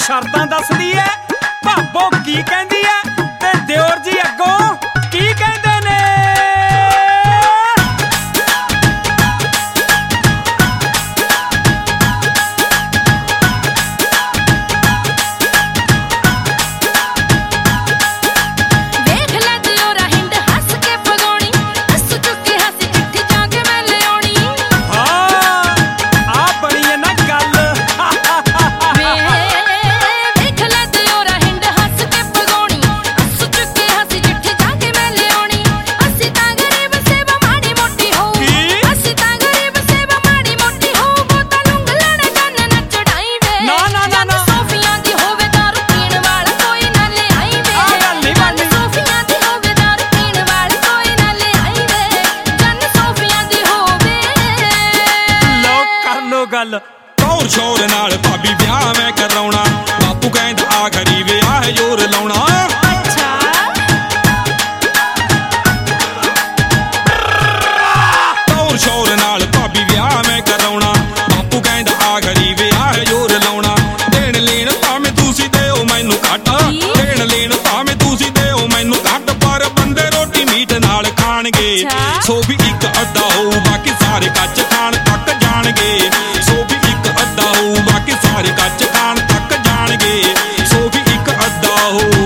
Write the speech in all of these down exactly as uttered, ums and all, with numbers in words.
शर्तां दसदी है, भाबो की कहंदी है ते दियोर जी अगों की कहंदे ने। टौर शौर नाल भाभी ब्याह मैं कराउणा, बापू कहंदा आखरी विआह जोर लाउणा। टौर शौर नाल भाभी ब्याह मैं कराउणा, बापू कहंदा आखरी विआह जोर लाउणा। देण लेण भावें तुसीं देओ मैनूं घट, देण लेण भावें तुसीं देओ मैनूं घट, पर बंदे रोटी मीट नाल खाणगे। सो भी एक अद्धा होऊ बाकी सारे कच्च खाण तक जाणगे। सो भी बाकी सारे कच्च खान तक जाणगे। सो भी एक अद्धा हो।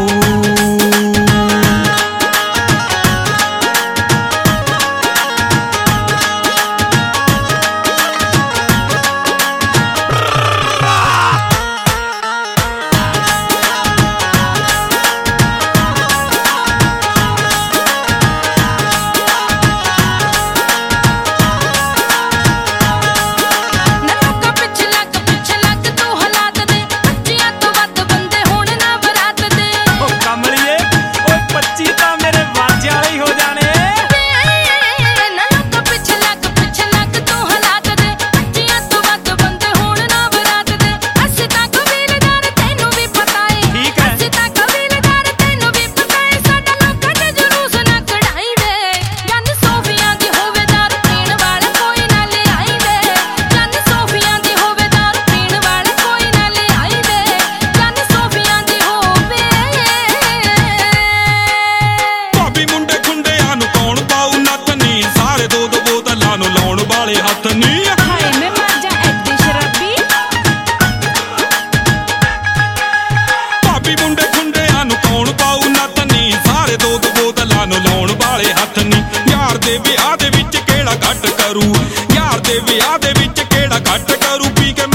यार दे विआह दे विच केड़ा घट करू, यार दे विआह दे विच केड़ा घट करू, पी के